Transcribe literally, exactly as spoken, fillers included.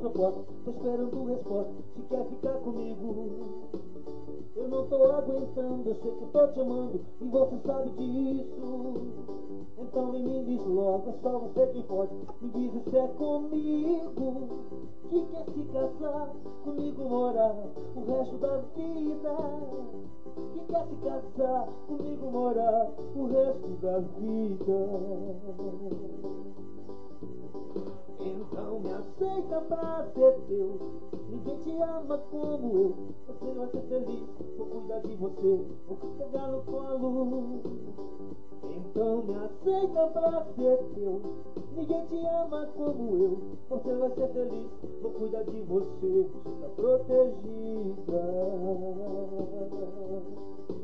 não posso, tô esperando resposta, se quer ficar comigo. Eu não tô aguentando, eu sei que eu tô te amando e você sabe disso. Então vem me diz logo, é só você quem pode. Me diz se é comigo que quer se casar, comigo morar o resto da vida. Que quer se casar, comigo morar o resto da vida. Então me aceita pra ser teu. Ninguém te ama como eu. Você vai ser feliz, vou cuidar de você, vou pegar no colo. Então me aceita pra ser teu. Ninguém te ama como eu. Você vai ser feliz, vou cuidar de você, você tá protegida.